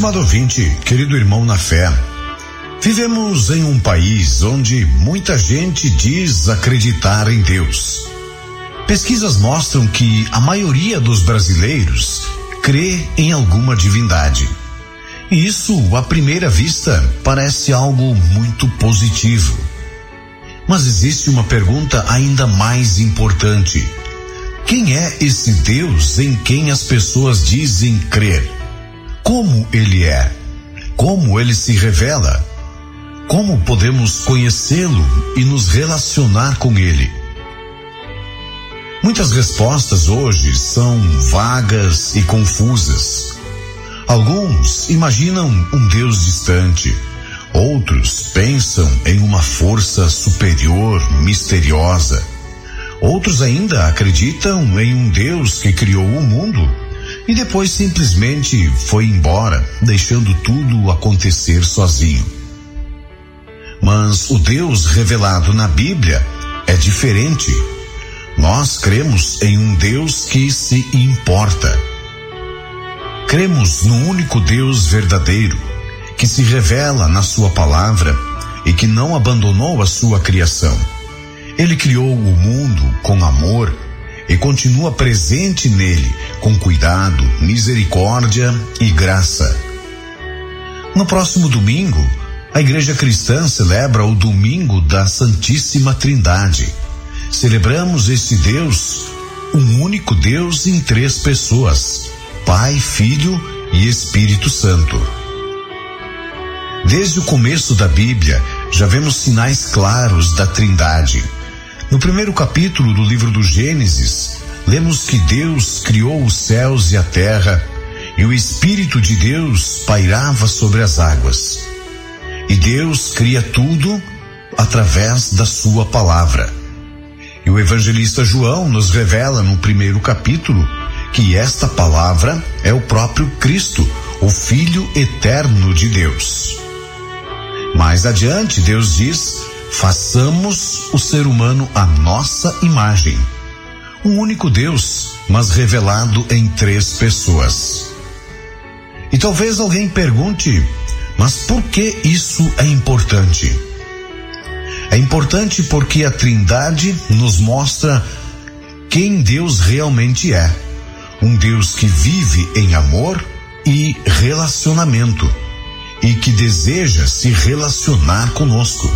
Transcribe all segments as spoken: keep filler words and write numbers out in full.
Estimado ouvinte, querido irmão na fé, vivemos em um país onde muita gente diz acreditar em Deus. Pesquisas mostram que a maioria dos brasileiros crê em alguma divindade. E isso, à primeira vista, parece algo muito positivo. Mas existe uma pergunta ainda mais importante. Quem é esse Deus em quem as pessoas dizem crer? Como ele é? Como ele se revela? Como podemos conhecê-lo e nos relacionar com ele? Muitas respostas hoje são vagas e confusas. Alguns imaginam um Deus distante, outros pensam em uma força superior, misteriosa. Outros ainda acreditam em um Deus que criou o mundo e depois simplesmente foi embora, deixando tudo acontecer sozinho. Mas o Deus revelado na Bíblia é diferente. Nós cremos em um Deus que se importa. Cremos no único Deus verdadeiro, que se revela na sua palavra e que não abandonou a sua criação. Ele criou o mundo com amor e continua presente nele com cuidado, misericórdia e graça. No próximo domingo, a Igreja Cristã celebra o Domingo da Santíssima Trindade. Celebramos esse Deus, um único Deus em três pessoas, Pai, Filho e Espírito Santo. Desde o começo da Bíblia, já vemos sinais claros da Trindade. No primeiro capítulo do livro do Gênesis, lemos que Deus criou os céus e a terra, e o Espírito de Deus pairava sobre as águas. E Deus cria tudo através da sua palavra. E o evangelista João nos revela no primeiro capítulo que esta palavra é o próprio Cristo, o Filho eterno de Deus. Mais adiante, Deus diz: façamos o ser humano à nossa imagem. Um único Deus, mas revelado em três pessoas. E talvez alguém pergunte, mas por que isso é importante? É importante porque a Trindade nos mostra quem Deus realmente é. Um Deus que vive em amor e relacionamento e que deseja se relacionar conosco.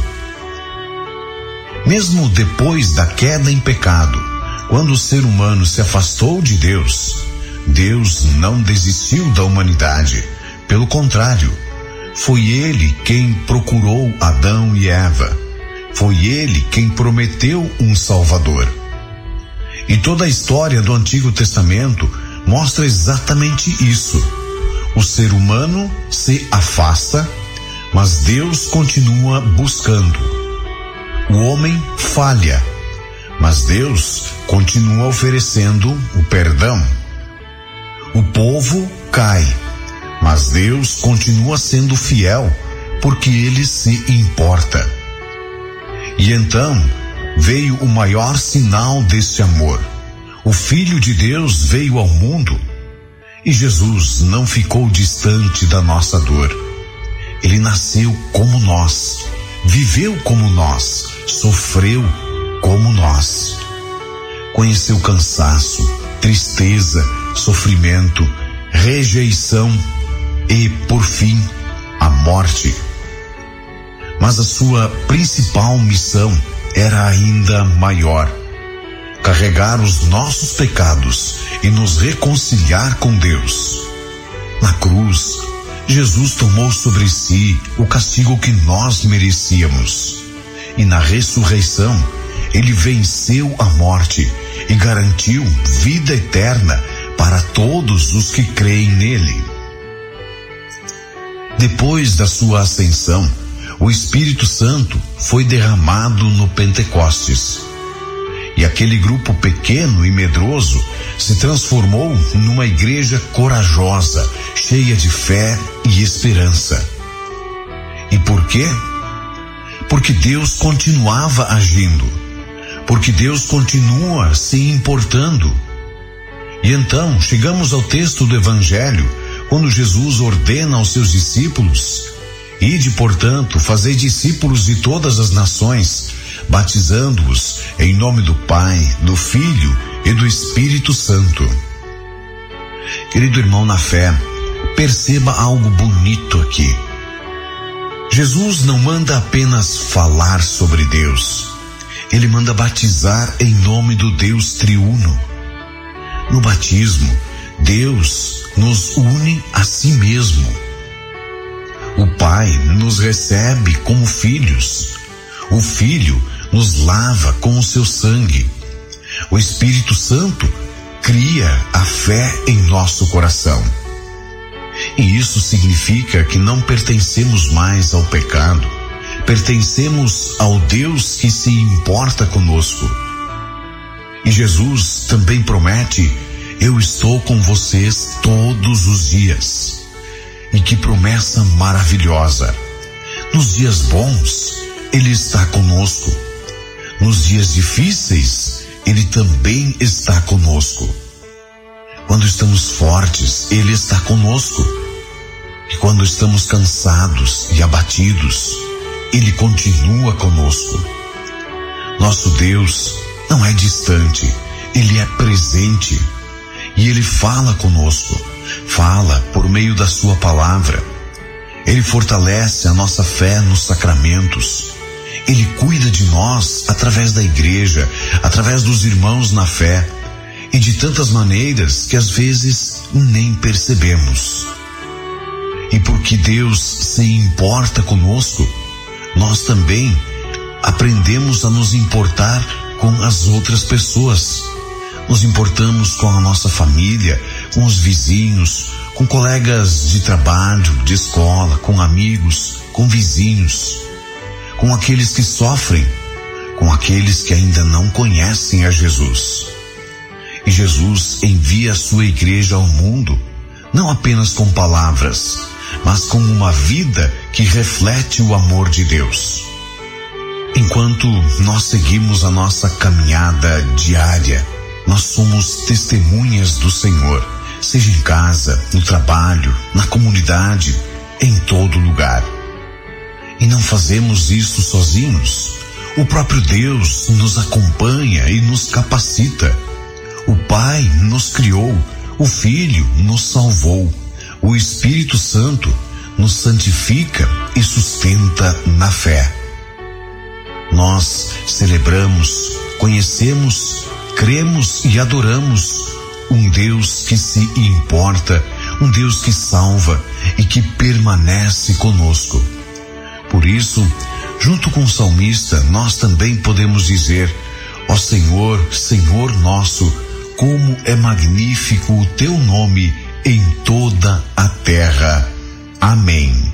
Mesmo depois da queda em pecado, quando o ser humano se afastou de Deus, Deus não desistiu da humanidade. Pelo contrário, foi Ele quem procurou Adão e Eva. Foi Ele quem prometeu um Salvador. E toda a história do Antigo Testamento mostra exatamente isso. O ser humano se afasta, mas Deus continua buscando. O homem falha, mas Deus continua oferecendo o perdão. O povo cai, mas Deus continua sendo fiel, porque Ele se importa. E então veio o maior sinal deste amor. O Filho de Deus veio ao mundo e Jesus não ficou distante da nossa dor. Ele nasceu como nós, viveu como nós, sofreu como nós. Conheceu cansaço, tristeza, sofrimento, rejeição e, por fim, a morte. Mas a sua principal missão era ainda maior: carregar os nossos pecados e nos reconciliar com Deus. Na cruz, Jesus tomou sobre si o castigo que nós merecíamos. E na ressurreição, Ele venceu a morte e garantiu vida eterna para todos os que creem nele. Depois da sua ascensão, o Espírito Santo foi derramado no Pentecostes. E aquele grupo pequeno e medroso se transformou numa igreja corajosa, cheia de fé e esperança. E por quê? Porque Deus continuava agindo. Porque Deus continua se importando. E então chegamos ao texto do Evangelho, quando Jesus ordena aos seus discípulos: ide, portanto, fazei discípulos de todas as nações, batizando-os em nome do Pai, do Filho e do Espírito Santo. Querido irmão na fé, perceba algo bonito aqui. Jesus não manda apenas falar sobre Deus, ele manda batizar em nome do Deus triuno. No batismo, Deus nos une a si mesmo. O Pai nos recebe como filhos. O Filho nos lava com o seu sangue. O Espírito Santo cria a fé em nosso coração. E isso significa que não pertencemos mais ao pecado, pertencemos ao Deus que se importa conosco. E Jesus também promete: eu estou com vocês todos os dias. E que promessa maravilhosa! Nos dias bons, Ele está conosco. Nos dias difíceis, Ele também está conosco. Quando estamos fortes, Ele está conosco. E quando estamos cansados e abatidos, Ele continua conosco. Nosso Deus não é distante, Ele é presente. E Ele fala conosco, fala por meio da sua palavra. Ele fortalece a nossa fé nos sacramentos. Ele cuida de nós através da igreja, através dos irmãos na fé, e de tantas maneiras que às vezes nem percebemos. E porque Deus se importa conosco, nós também aprendemos a nos importar com as outras pessoas. Nos importamos com a nossa família, com os vizinhos, com colegas de trabalho, de escola, com amigos, com vizinhos, com aqueles que sofrem, com aqueles que ainda não conhecem a Jesus. E Jesus envia a sua igreja ao mundo, não apenas com palavras, mas com uma vida que reflete o amor de Deus. Enquanto nós seguimos a nossa caminhada diária, nós somos testemunhas do Senhor, seja em casa, no trabalho, na comunidade, em todo lugar. E não fazemos isso sozinhos. O próprio Deus nos acompanha e nos capacita. O Pai nos criou, o Filho nos salvou, o Espírito Santo nos santifica e sustenta na fé. Nós celebramos, conhecemos, cremos e adoramos um Deus que se importa, um Deus que salva e que permanece conosco. Por isso, junto com o salmista, nós também podemos dizer: ó Senhor, Senhor nosso, como é magnífico o teu nome em toda a terra. Amém.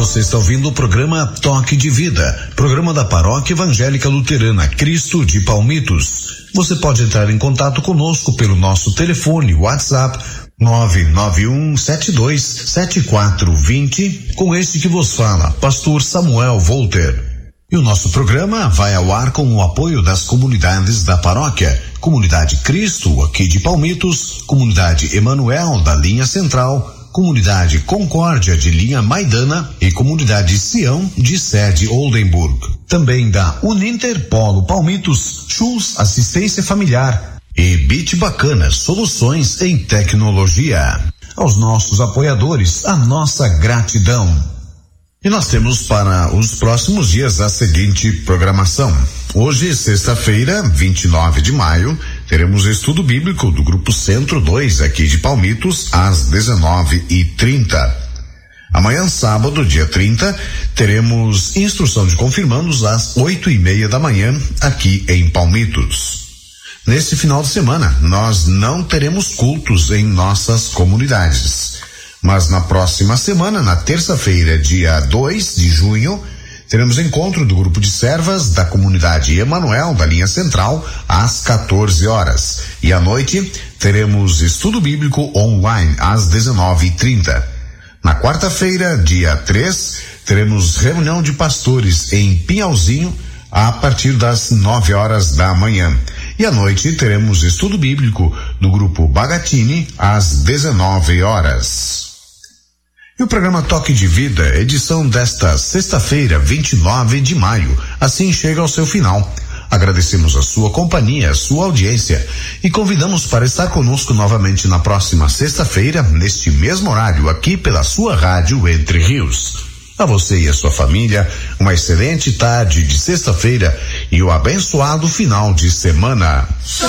Você está ouvindo o programa Toque de Vida, programa da Paróquia Evangélica Luterana Cristo de Palmitos. Você pode entrar em contato conosco pelo nosso telefone WhatsApp nove nove um sete dois sete quatro dois zero, com este que vos fala, Pastor Samuel Volter. E o nosso programa vai ao ar com o apoio das comunidades da paróquia, Comunidade Cristo, aqui de Palmitos, Comunidade Emanuel, da linha Central, Comunidade Concórdia, de linha Maidana, e Comunidade Sião, de sede Oldenburg. Também da Uninter Polo Palmitos, Schulz Assistência Familiar e Bit Bacana Soluções em Tecnologia. Aos nossos apoiadores, a nossa gratidão. E nós temos para os próximos dias a seguinte programação. Hoje, sexta-feira, vinte e nove de maio, teremos estudo bíblico do Grupo Centro dois, aqui de Palmitos, às dezenove e trinta. Amanhã, sábado, dia trinta, teremos instrução de confirmandos às oito e meia da manhã, aqui em Palmitos. Nesse final de semana, nós não teremos cultos em nossas comunidades. Mas na próxima semana, na terça-feira, dia dois de junho, teremos encontro do grupo de servas da comunidade Emanuel, da linha Central, às quatorze horas. E à noite, teremos estudo bíblico online, às dezenove e trinta. Na quarta-feira, dia três, teremos reunião de pastores em Pinhalzinho, a partir das nove horas da manhã. E à noite, teremos estudo bíblico do grupo Bagatini, às dezenove horas. E o programa Toque de Vida, edição desta sexta-feira, vinte e nove de maio, assim chega ao seu final. Agradecemos a sua companhia, a sua audiência e convidamos para estar conosco novamente na próxima sexta-feira, neste mesmo horário, aqui pela sua rádio Entre Rios. A você e a sua família, uma excelente tarde de sexta-feira e um abençoado final de semana. Sou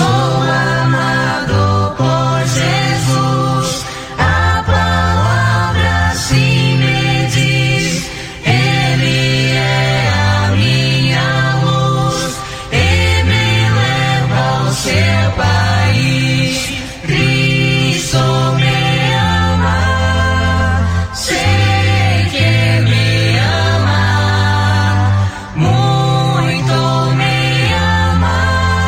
amado por Jesus, a palavra assim me diz, Ele é a minha luz e me leva ao seu país. Cristo me ama, sei que me ama, muito me ama.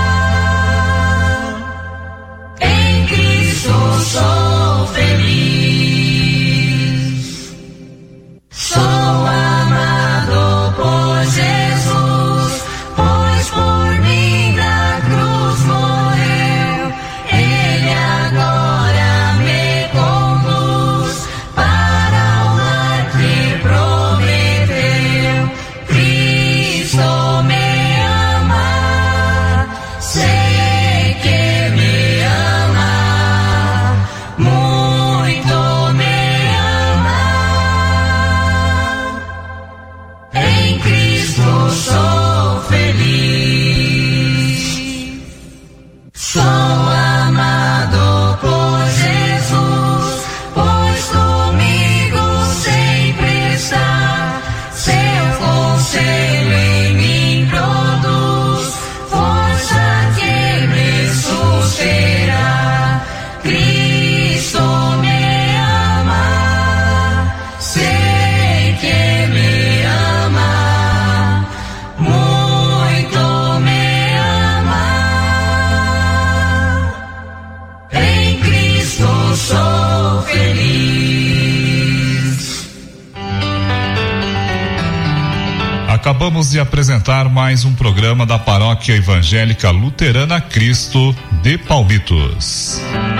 Em Cristo sou feliz. Sou amado por Jesus, pois por mim na cruz morreu. Ele agora me conduz para o lar que prometeu. Cristo me ama, sei que me ama, muito me ama. Em Cristo sou feliz. Sou amado por Jesus, pois comigo sempre está. Seu conselho em mim produz força que me susterá. Cristo me ama, sei que me ama, muito me ama. Em Cristo sou feliz. Acabamos de apresentar mais um programa da Paróquia Evangélica Luterana Cristo de Palmitos.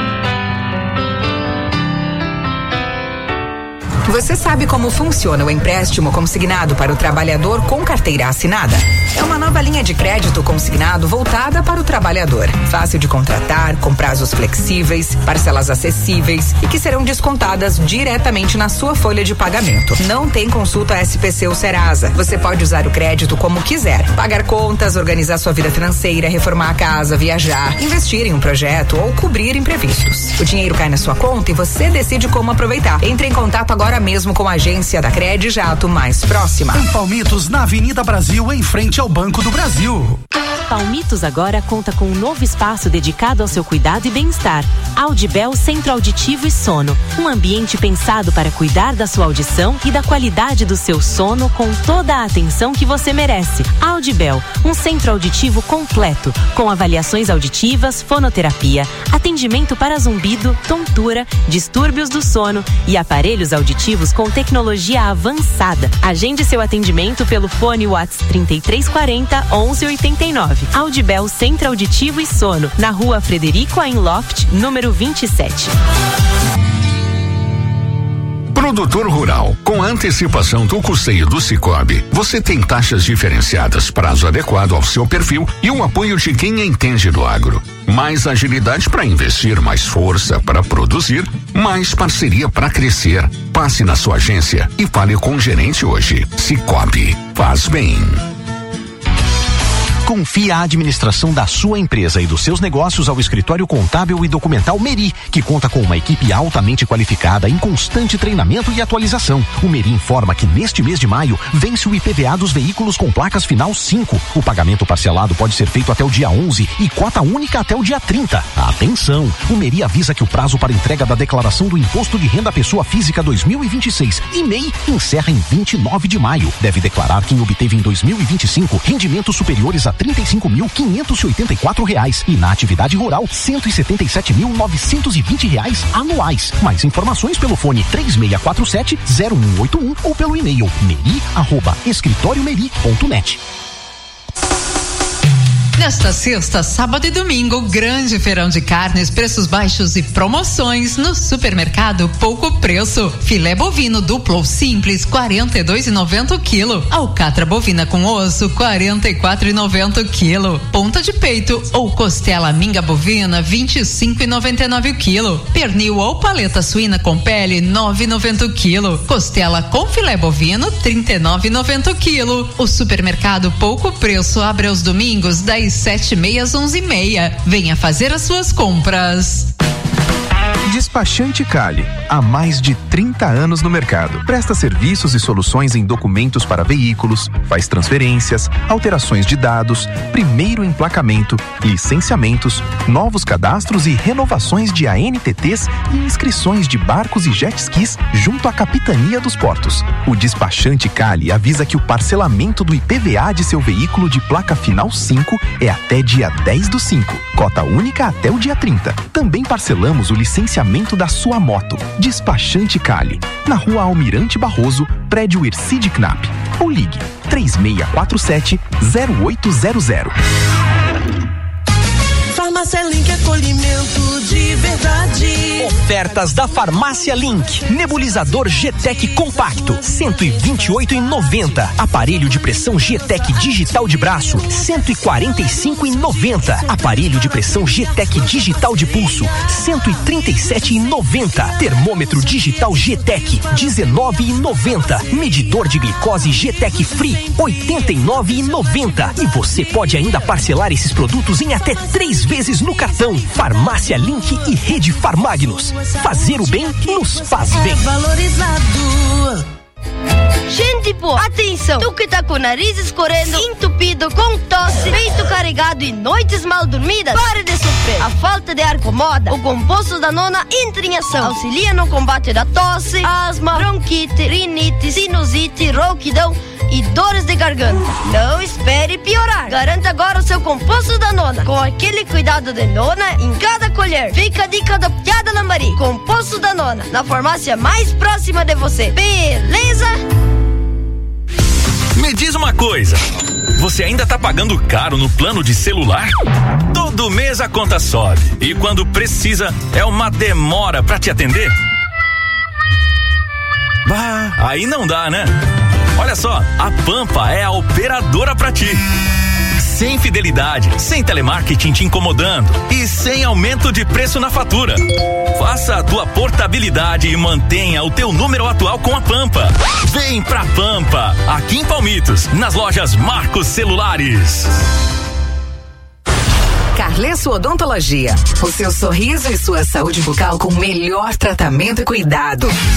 Você sabe como funciona o empréstimo consignado para o trabalhador com carteira assinada? É uma nova linha de crédito consignado voltada para o trabalhador. Fácil de contratar, com prazos flexíveis, parcelas acessíveis e que serão descontadas diretamente na sua folha de pagamento. Não tem consulta S P C ou Serasa. Você pode usar o crédito como quiser. Pagar contas, organizar sua vida financeira, reformar a casa, viajar, investir em um projeto ou cobrir imprevistos. O dinheiro cai na sua conta e você decide como aproveitar. Entre em contato agora mesmo com a agência da Credijato mais próxima. Em Palmitos, na Avenida Brasil, em frente ao Banco do Brasil. Palmitos agora conta com um novo espaço dedicado ao seu cuidado e bem-estar. Audibel Centro Auditivo e Sono. Um ambiente pensado para cuidar da sua audição e da qualidade do seu sono com toda a atenção que você merece. Audibel, um centro auditivo completo, com avaliações auditivas, fonoterapia, atendimento para zumbido, tontura, distúrbios do sono e aparelhos auditivos com tecnologia avançada. Agende seu atendimento pelo fone WhatsApp trinta e três quarenta, onze oitenta e nove. Audibel Centro Auditivo e Sono, na rua Frederico Einloft, número vinte e sete. Produtor rural, com a antecipação do custeio do Sicoob, você tem taxas diferenciadas, prazo adequado ao seu perfil e um apoio de quem entende do agro. Mais agilidade para investir, mais força para produzir, mais parceria para crescer. Passe na sua agência e fale com o gerente hoje. Sicoob, faz bem. Confie a administração da sua empresa e dos seus negócios ao Escritório Contábil e Documental Meri, que conta com uma equipe altamente qualificada em constante treinamento e atualização. O Meri informa que neste mês de maio vence o I P V A dos veículos com placas final cinco. O pagamento parcelado pode ser feito até o dia onze e cota única até o dia trinta. Atenção! O Meri avisa que o prazo para entrega da declaração do Imposto de Renda Pessoa Física dois mil e vinte e seis e M E I encerra em vinte e nove de maio. Deve declarar quem obteve em dois mil e vinte e cinco rendimentos superiores a trinta e cinco mil quinhentos e oitenta e quatro reais e na atividade rural cento e setenta e sete mil novecentos e vinte reais anuais. Mais informações pelo fone três seis quatro sete, zero um oito um ou pelo e-mail meri arroba escritóriomeri ponto net. Nesta sexta, sábado e domingo, grande feirão de carnes, preços baixos e promoções no supermercado Pouco Preço. Filé bovino duplo ou simples, quarenta e dois reais e noventa centavos o quilo. Alcatra bovina com osso, quarenta e quatro reais e noventa centavos o quilo. Ponta de peito ou costela minga bovina, vinte e cinco reais e noventa e nove centavos o quilo. Pernil ou paleta suína com pele, nove reais e noventa centavos o quilo. Costela com filé bovino, trinta e nove reais e noventa centavos o quilo. O supermercado Pouco Preço abre aos domingos, das sete e meia às onze e meia. Venha fazer as suas compras. Despachante Cali, há mais de trinta anos no mercado. Presta serviços e soluções em documentos para veículos, faz transferências, alterações de dados, primeiro emplacamento, licenciamentos, novos cadastros e renovações de A N T Ts e inscrições de barcos e jet skis junto à Capitania dos Portos. O Despachante Cali avisa que o parcelamento do I P V A de seu veículo de placa final cinco é até dia dez do cinco, cota única até o dia trinta. Também parcelamos o licenciamento da sua moto. Despachante Cali, na rua Almirante Barroso, prédio Ercide Knapp. Ou ligue três seis quatro sete, zero oito zero zero. Farmácia Link, acolhimento de verdade. Ofertas da Farmácia Link. Nebulizador G-Tec compacto, cento e vinte e oito reais e noventa. Aparelho de pressão G-Tec digital de braço, cento e quarenta e cinco reais e noventa. Aparelho de pressão G-Tec digital de pulso, cento e trinta e sete reais e noventa. Termômetro digital G-Tec, dezenove reais e noventa. Medidor de glicose G-Tec Free, oitenta e nove reais e noventa. E você pode ainda parcelar esses produtos em até três vezes no cartão. Farmácia Link e Rede Farmagnos. Fazer o bem nos faz bem. É valorizado. Gente boa, atenção! Tu que tá com o nariz escorrendo, entupido, com tosse, peito carregado e noites mal dormidas, pare de sofrer. A falta de ar incomoda. O composto Danona entra em ação. Auxilia no combate da tosse, asma, bronquite, rinite, sinusite, rouquidão e dores de garganta. Não espere piorar. Garanta agora o seu composto Danona, com aquele cuidado de nona em cada colher. Fica a dica da Piada Lambari. Composto Danona, na farmácia mais próxima de você. Beleza? Me diz uma coisa, você ainda tá pagando caro no plano de celular? Todo mês a conta sobe e quando precisa é uma demora pra te atender? Bah, aí não dá, né? Olha só, a Pampa é a operadora pra ti. Sem fidelidade, sem telemarketing te incomodando e sem aumento de preço na fatura. Faça a tua portabilidade e mantenha o teu número atual com a Pampa. Vem pra Pampa, aqui em Palmitos, nas lojas Marcos Celulares. Carlesso Odontologia. O seu sorriso e sua saúde bucal com o melhor tratamento e cuidado.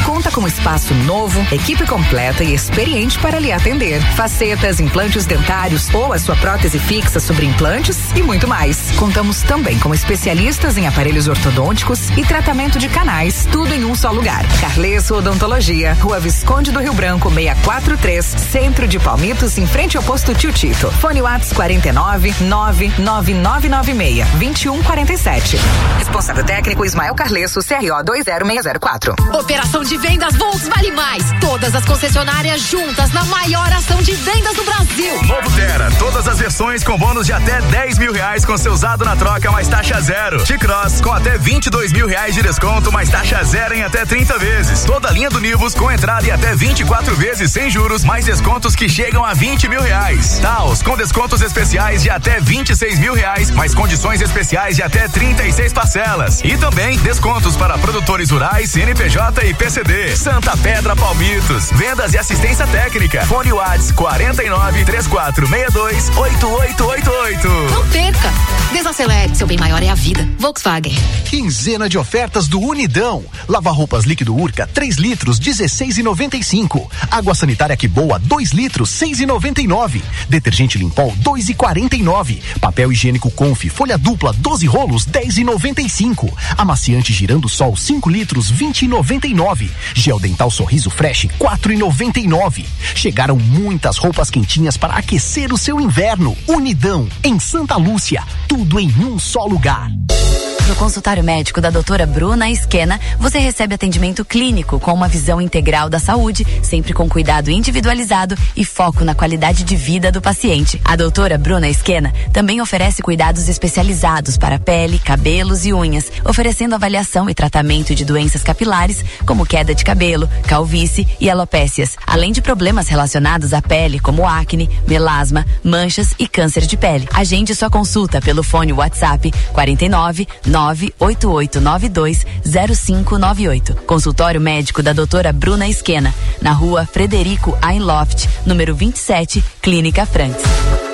Conta com espaço novo, equipe completa e experiente para lhe atender. Facetas, implantes dentários ou a sua prótese fixa sobre implantes e muito mais. Contamos também com especialistas em aparelhos ortodônticos e tratamento de canais, tudo em um só lugar. Carleso Odontologia, Rua Visconde do Rio Branco, seiscentos e quarenta e três, Centro de Palmitos, em frente ao posto Tio Tito. Fone WhatsApp quarenta e nove, nove nove nove nove seis, vinte e um quarenta e sete. Responsável técnico Ismael Carleso, C R O dois zero seis zero quatro. Operação de vendas Volks Vale Mais. Todas as concessionárias juntas na maior ação de vendas do Brasil. Novo Tera, todas as versões com bônus de até dez mil reais com seu usado na troca, mais taxa zero. T-Cross com até vinte e dois mil reais de desconto, mais taxa zero em até trinta vezes. Toda a linha do Nivus com entrada em até vinte e quatro vezes sem juros, mais descontos que chegam a vinte mil reais. Taos com descontos especiais de até vinte e seis mil reais, mais condições especiais de até trinta e seis parcelas. E também descontos para produtores rurais, C N P J e P C D. Santa Pedra Palmitos, vendas e assistência técnica. Fone WhatsApp quarenta e nove, trinta e quatro, sessenta e dois, oitenta e oito oitenta e oito. Não perca! Desacelere, seu bem maior é a vida. Volkswagen. Quinzena de ofertas do Unidão. Lava-roupas líquido Urca, três litros, dezesseis e noventa e cinco. Água sanitária Que Boa, dois litros, seis e noventa e nove. Detergente Limpol, dois e quarenta e nove. Papel higiênico Conf, folha dupla, doze rolos, dez e noventa e cinco. Amaciante Girando Sol, cinco litros, vinte e noventa e nove. Gel dental Sorriso Fresh, quatro e noventa e nove. Chegaram muitas roupas quentinhas para aquecer o seu inverno. Unidão, em Santa Lúcia, tudo em um só lugar. No consultório médico da doutora Bruna Esquena, você recebe atendimento clínico com uma visão integral da saúde, sempre com cuidado individualizado e foco na qualidade de vida do paciente. A doutora Bruna Esquena também oferece cuidados especializados para pele, cabelos e unhas, oferecendo avaliação e tratamento de doenças capilares, como queda de cabelo, calvície e alopécias, além de problemas relacionados à pele, como acne, melasma, manchas e câncer de pele. Agende sua consulta pelo fone WhatsApp quarenta e nove, nove oito oito nove dois, zero cinco nove oito. Consultório médico da doutora Bruna Esquena, na rua Frederico Einloft, número vinte e sete, Clínica Franks.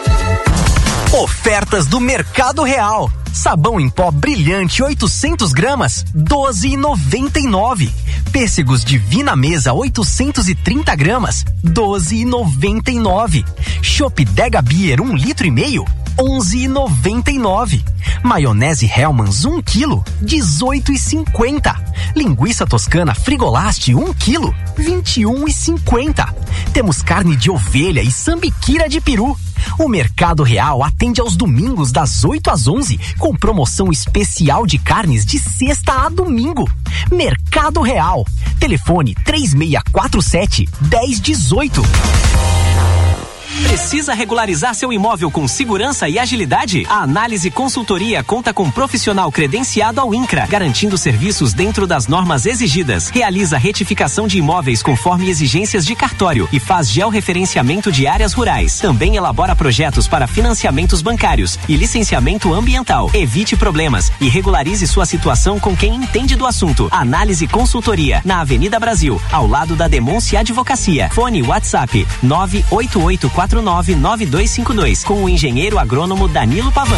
Ofertas do Mercado Real. Sabão em pó brilhante oitocentos gramas, doze e noventa e nove. Pêssegos Divina Mesa oitocentos e trinta gramas, doze e noventa e nove. Chopp Dega Beer um litro e meio, onze e noventa e nove. Maionese Hellmann's um quilo, dezoito e cinquenta. Linguiça toscana Frigolast um quilo, vinte e um e cinquenta. Temos carne de ovelha e sambiquira de peru. O Mercado Real atende aos domingos das oito às onze, com promoção especial de carnes de sexta a domingo. Mercado Real. Telefone três seis quatro sete, dez dezoito. Precisa regularizar seu imóvel com segurança e agilidade? A Análise Consultoria conta com um profissional credenciado ao INCRA, garantindo serviços dentro das normas exigidas. Realiza retificação de imóveis conforme exigências de cartório e faz georreferenciamento de áreas rurais. Também elabora projetos para financiamentos bancários e licenciamento ambiental. Evite problemas e regularize sua situação com quem entende do assunto. Análise Consultoria, na Avenida Brasil, ao lado da Demôncia Advocacia. Fone WhatsApp nove oito oito quatro nove nove dois cinco dois, com o engenheiro agrônomo Danilo Pavan.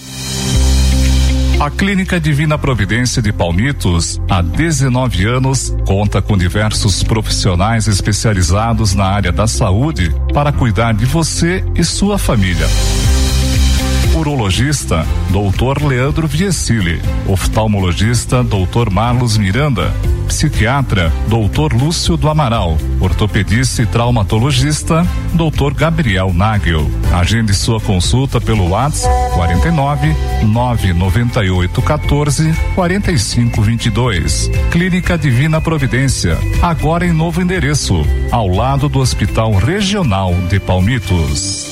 A Clínica Divina Providência de Palmitos, há dezenove anos, conta com diversos profissionais especializados na área da saúde para cuidar de você e sua família. Urologista, doutor Leandro Viesili. Oftalmologista, doutor Marlos Miranda. Psiquiatra, doutor Lúcio do Amaral. Ortopedista e traumatologista, doutor Gabriel Nagel. Agende sua consulta pelo WhatsApp quarenta e nove, nove noventa e oito, quatorze, quarenta e cinco vinte e dois. Clínica Divina Providência, agora em novo endereço, ao lado do Hospital Regional de Palmitos.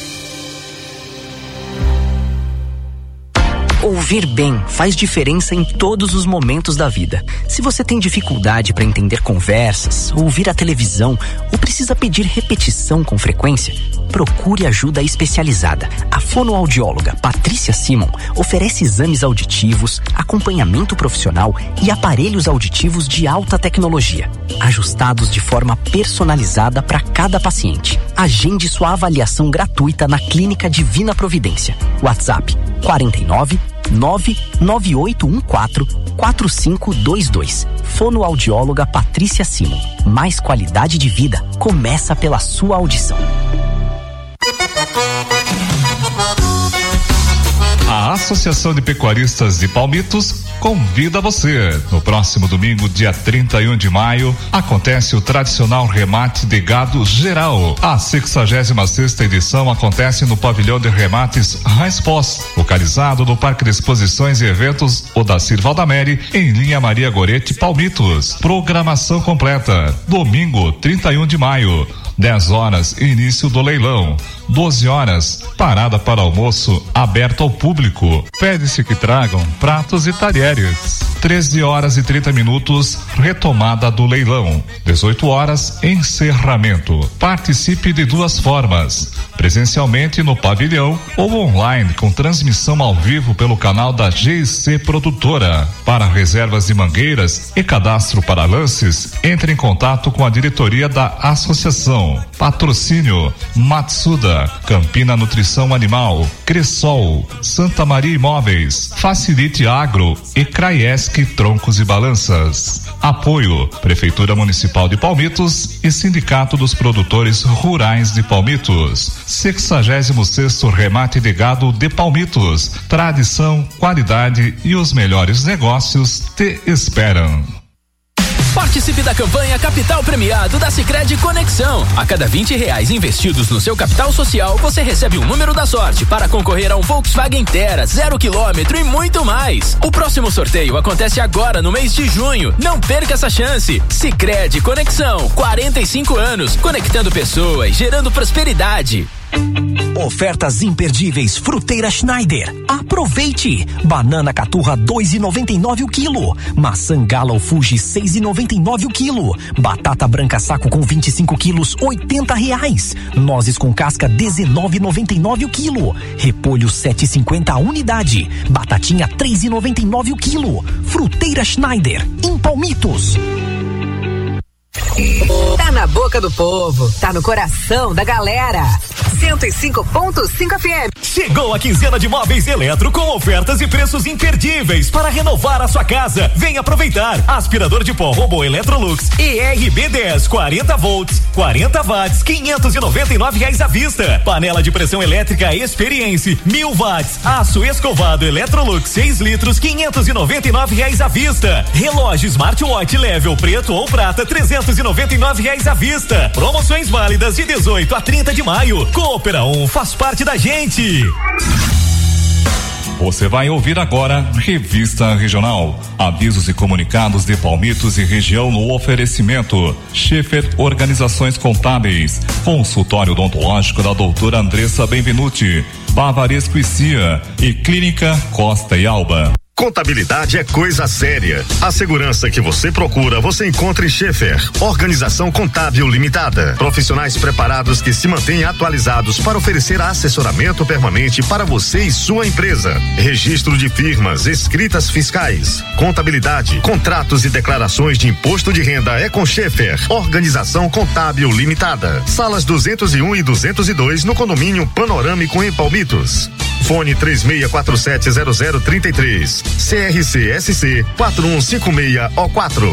Ouvir bem faz diferença em todos os momentos da vida. Se você tem dificuldade para entender conversas, ouvir a televisão ou precisa pedir repetição com frequência, procure ajuda especializada. A fonoaudióloga Patrícia Simon oferece exames auditivos, acompanhamento profissional e aparelhos auditivos de alta tecnologia, ajustados de forma personalizada para cada paciente. Agende sua avaliação gratuita na Clínica Divina Providência. WhatsApp quarenta e nove, nove nove oito um quatro quatro cinco dois dois. Fonoaudióloga Patrícia Simon. Mais qualidade de vida começa pela sua audição. A Associação de Pecuaristas de Palmitos convida você. No próximo domingo, dia trinta e um de maio, acontece o tradicional remate de gado geral. A sexagésima sexta edição acontece no pavilhão de remates Raispós, localizado no Parque de Exposições e Eventos Odacir Valdamere, em linha Maria Gorete Palmitos. Programação completa. Domingo, trinta e um de maio. dez horas, início do leilão. doze horas, parada para almoço aberto ao público. Pede-se que tragam pratos e talheres. treze horas e trinta minutos, retomada do leilão. dezoito horas, encerramento. Participe de duas formas: presencialmente no pavilhão ou online com transmissão ao vivo pelo canal da G C Produtora. Para reservas de mangueiras e cadastro para lances, entre em contato com a diretoria da associação. Patrocínio Matsuda, Campina Nutrição Animal, Cressol, Santa Maria Imóveis, Facilite Agro e Craiesc Troncos e Balanças. Apoio Prefeitura Municipal de Palmitos e Sindicato dos Produtores Rurais de Palmitos. sexagésimo sexto Remate de Gado de Palmitos. Tradição, qualidade e os melhores negócios te esperam. Participe da campanha Capital Premiado da Sicredi Conexão. A cada vinte reais investidos no seu capital social, você recebe um número da sorte para concorrer a um Volkswagen Tera, zero quilômetro e muito mais. O próximo sorteio acontece agora no mês de junho. Não perca essa chance. Sicredi Conexão, quarenta e cinco anos, conectando pessoas, gerando prosperidade. Ofertas imperdíveis Fruteira Schneider. Aproveite! Banana caturra dois e noventa e nove o quilo. Maçã Gala Fuji seis e noventa e nove o quilo. Batata branca saco com vinte e cinco quilos oitenta reais. Nozes com casca dezenove e noventa e nove o quilo. Repolho sete e cinquenta a unidade. Batatinha três e noventa e nove o quilo. Fruteira Schneider em Palmitos. Tá na boca do povo, tá no coração da galera. cento e cinco ponto cinco F M. Chegou a quinzena de móveis Eletro com ofertas e preços imperdíveis para renovar a sua casa. Vem aproveitar. Aspirador de pó Robô Electrolux E R B dez, quarenta volts, quarenta watts, quinhentos e noventa e nove reais à vista. Panela de pressão elétrica Experience, mil watts. Aço escovado Electrolux seis litros, quinhentos e noventa e nove reais à vista. Relógio Smartwatch Level preto ou prata, trezentos e noventa e nove reais à vista. Promoções válidas de dezoito a trinta de maio. Coopera um faz parte da gente. Você vai ouvir agora Revista Regional. Avisos e comunicados de Palmitos e região no oferecimento. Schaefer Organizações Contábeis. Consultório odontológico da doutora Andressa Benvenuti. Bavaresco e Cia. E Clínica Costa e Alba. Contabilidade é coisa séria. A segurança que você procura, você encontra em Schaefer, Organização Contábil Limitada. Profissionais preparados que se mantêm atualizados para oferecer assessoramento permanente para você e sua empresa. Registro de firmas, escritas fiscais, contabilidade, contratos e declarações de imposto de renda é com Schaefer, Organização Contábil Limitada. Salas duzentos e um e duzentos e dois no condomínio Panorâmico em Palmitos. Fone três seis quatro sete zero zero três três. C R C S C quatro um cinco seis O quatro.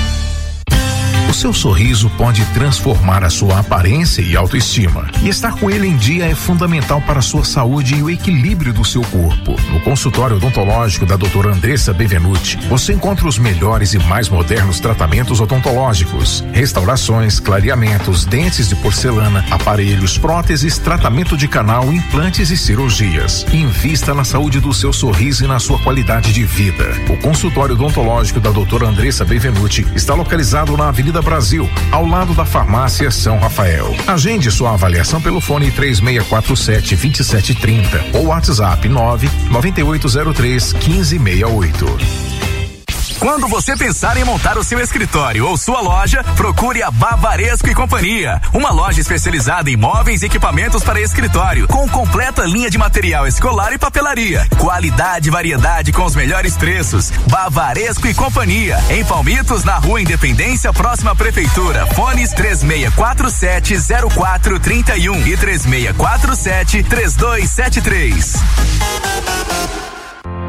O seu sorriso pode transformar a sua aparência e autoestima. E estar com ele em dia é fundamental para a sua saúde e o equilíbrio do seu corpo. No consultório odontológico da doutora Andressa Benvenuti, você encontra os melhores e mais modernos tratamentos odontológicos, restaurações, clareamentos, dentes de porcelana, aparelhos, próteses, tratamento de canal, implantes e cirurgias. Invista na saúde do seu sorriso e na sua qualidade de vida. O consultório odontológico da doutora Andressa Benvenuti está localizado na Avenida Brasil, ao lado da farmácia São Rafael. Agende sua avaliação pelo fone três seis quatro sete dois sete três zero ou WhatsApp nove nove oito zero três um cinco seis oito. Quando você pensar em montar o seu escritório ou sua loja, procure a Bavaresco e Companhia, uma loja especializada em móveis e equipamentos para escritório, com completa linha de material escolar e papelaria. Qualidade e variedade com os melhores preços. Bavaresco e Companhia, em Palmitos, na Rua Independência, próxima à Prefeitura. Fones três seis quatro sete zero quatro três um e três seis quatro sete três dois sete três.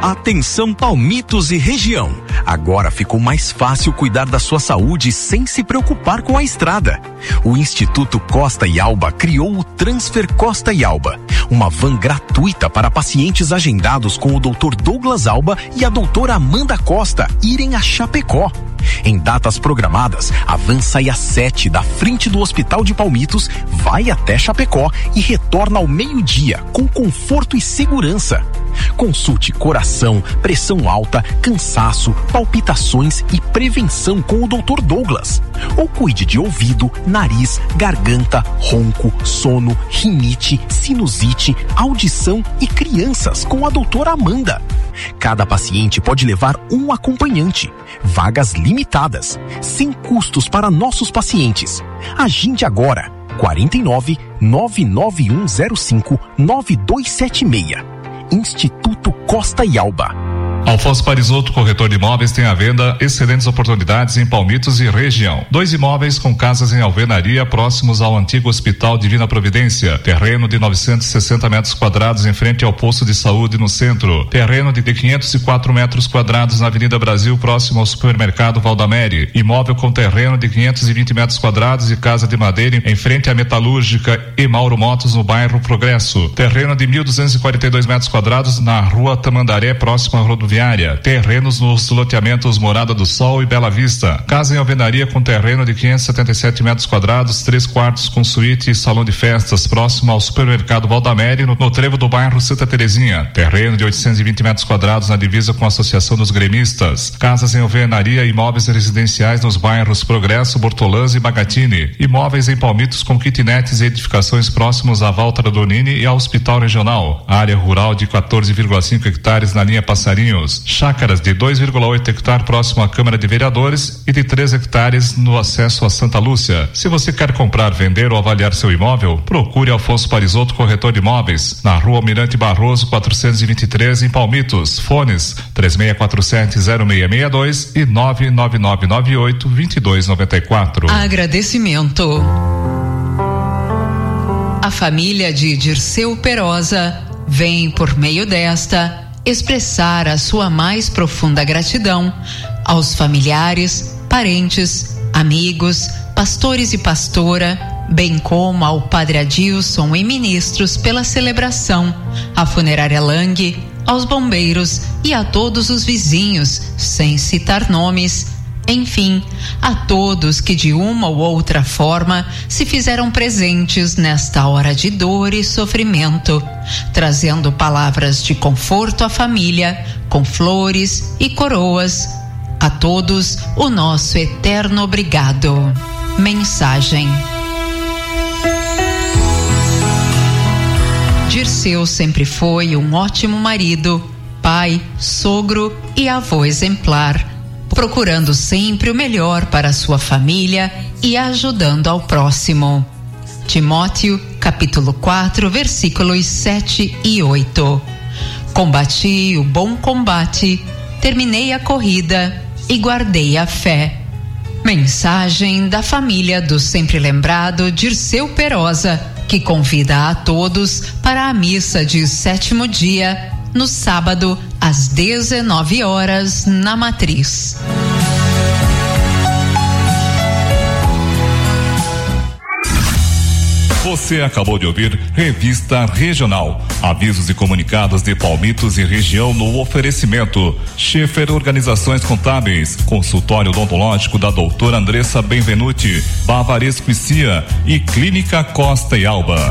Atenção Palmitos e região. Agora ficou mais fácil cuidar da sua saúde sem se preocupar com a estrada. O Instituto Costa e Alba criou o Transfer Costa e Alba, uma van gratuita para pacientes agendados com o doutor Douglas Alba e a doutora Amanda Costa irem a Chapecó. Em datas programadas, a van sai às sete da frente do Hospital de Palmitos, vai até Chapecó e retorna ao meio-dia com conforto e segurança. Consulte coração, pressão alta, cansaço, palpitações e prevenção com o doutor Douglas. Ou cuide de ouvido, nariz, garganta, ronco, sono, rinite, sinusite, audição e crianças com a doutora Amanda. Cada paciente pode levar um acompanhante. Vagas limitadas, sem custos para nossos pacientes. Agende agora, quarenta e nove, nove nove um zero cinco, nove dois sete seis. Instituto Costa e Alba. Alfonso Parisotto, corretor de imóveis, tem à venda excelentes oportunidades em Palmitos e região. Dois imóveis com casas em alvenaria próximos ao antigo Hospital Divina Providência. Terreno de novecentos e sessenta metros quadrados em frente ao posto de saúde no centro. Terreno de quinhentos e quatro metros quadrados na Avenida Brasil, próximo ao supermercado Valdamere. Imóvel com terreno de quinhentos e vinte metros quadrados e casa de madeira em frente à Metalúrgica e Mauro Motos no bairro Progresso. Terreno de mil duzentos e quarenta e dois metros quadrados na Rua Tamandaré, próximo à rodoviária. Terrenos nos loteamentos Morada do Sol e Bela Vista. Casa em alvenaria com terreno de quinhentos e setenta e sete metros quadrados, três quartos com suíte e salão de festas, próximo ao supermercado Valdamere, no, no trevo do bairro Santa Terezinha. Terreno de oitocentos e vinte metros quadrados na divisa com a Associação dos Gremistas. Casas em alvenaria e imóveis residenciais nos bairros Progresso, Bortolãs e Bagatini. Imóveis em Palmitos com kitnets e edificações próximos à Valtra Donini e ao Hospital Regional. Área rural de quatorze vírgula cinco hectares na linha Passarinhos. Chácaras de dois vírgula oito hectares próximo à Câmara de Vereadores e de três hectares no acesso a Santa Lúcia. Se você quer comprar, vender ou avaliar seu imóvel, procure Alfonso Parisotto, corretor de imóveis, na Rua Almirante Barroso quatrocentos e vinte e três, em Palmitos. Fones três seis quatro sete zero seis seis dois e nove nove nove nove oito dois dois nove quatro. Agradecimento. A família de Dirceu Perosa vem, por meio desta, expressar a sua mais profunda gratidão aos familiares, parentes, amigos, pastores e pastora, bem como ao Padre Adilson e ministros pela celebração, à Funerária Lang, aos bombeiros e a todos os vizinhos, sem citar nomes, enfim, a todos que de uma ou outra forma se fizeram presentes nesta hora de dor e sofrimento, trazendo palavras de conforto à família, com flores e coroas. A todos, o nosso eterno obrigado. Mensagem. Dirceu sempre foi um ótimo marido, pai, sogro e avô exemplar, procurando sempre o melhor para a sua família e ajudando ao próximo. Timóteo, capítulo quatro, versículos sete e oito. Combati o bom combate, terminei a corrida e guardei a fé. Mensagem da família do sempre lembrado Dirceu Perosa, que convida a todos para a missa de sétimo dia, no sábado, às dezenove horas, na Matriz. Você acabou de ouvir Revista Regional. Avisos e comunicados de Palmitos e região no oferecimento. Schaefer Organizações Contábeis, consultório odontológico da doutora Andressa Benvenuti, Bavaresco e Cia e Clínica Costa e Alba.